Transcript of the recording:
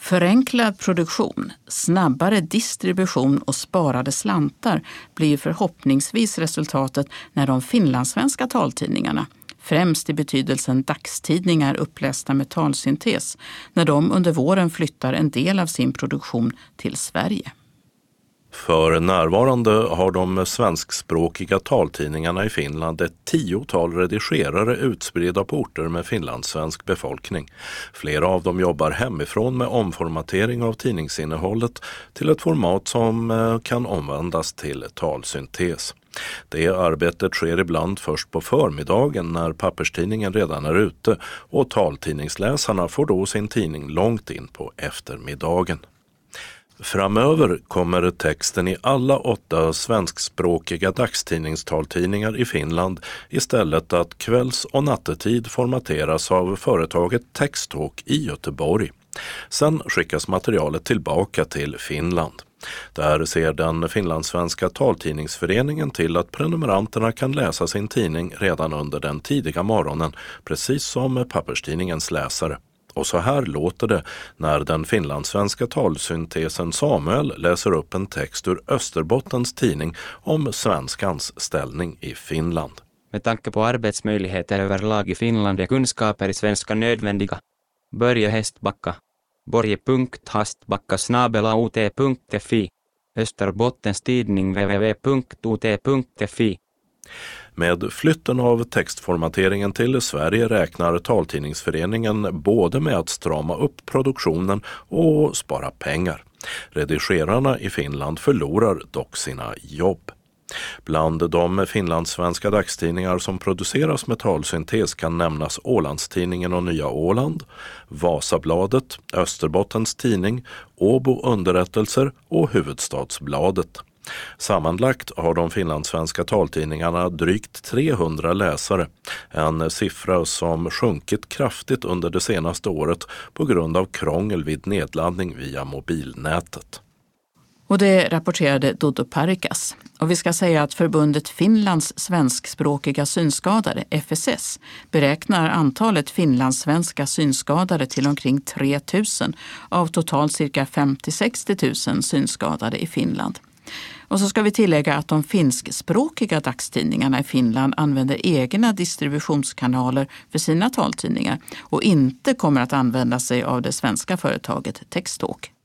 Förenklad produktion, snabbare distribution och sparade slantar blir förhoppningsvis resultatet när de finlandssvenska taltidningarna, främst i betydelsen dagstidningar upplästa med talsyntes, när de under våren flyttar en del av sin produktion till Sverige. För närvarande har de svenskspråkiga taltidningarna i Finland ett 10-tal redigerare utspridda på orter med finlandssvensk befolkning. Flera av dem jobbar hemifrån med omformatering av tidningsinnehållet till ett format som kan omvandlas till talsyntes. Det arbetet sker ibland först på förmiddagen när papperstidningen redan är ute och taltidningsläsarna får då sin tidning långt in på eftermiddagen. Framöver kommer texten i alla 8 svenskspråkiga dagstidningstaltidningar i Finland istället att kvälls- och nattetid formateras av företaget Texttalk i Göteborg. Sen skickas materialet tillbaka till Finland. Där ser den finlandssvenska taltidningsföreningen till att prenumeranterna kan läsa sin tidning redan under den tidiga morgonen, precis som papperstidningens läsare. Och så här låter det när den finlandssvenska talsyntesen Samuel läser upp en text ur Österbottens tidning om svenskans ställning i Finland. Med tanke på arbetsmöjligheter överlag i Finland är kunskaper i svenska nödvändiga. Börje Hästbacka. borje.hastbacka@ut.fi. Österbottens tidning www.ut.fi. Med flytten av textformateringen till Sverige räknar taltidningsföreningen både med att strama upp produktionen och spara pengar. Redigerarna i Finland förlorar dock sina jobb. Bland de finlandssvenska dagstidningar som produceras med talsyntes kan nämnas Ålandstidningen och Nya Åland, Vasabladet, Österbottens tidning, Åbo underrättelser och Huvudstadsbladet. Sammanlagt har de finlandssvenska taltidningarna drygt 300 läsare, en siffra som sjunkit kraftigt under det senaste året på grund av krångel vid nedladdning via mobilnätet. Och det rapporterade Dodo Parikas. Och vi ska säga att förbundet Finlands svenskspråkiga synskadade, FSS, beräknar antalet finlandssvenska synskadade till omkring 3 000 av totalt cirka 50-60 000 synskadade i Finland. Och så ska vi tillägga att de finskspråkiga dagstidningarna i Finland använder egna distributionskanaler för sina taltidningar och inte kommer att använda sig av det svenska företaget Texttalk.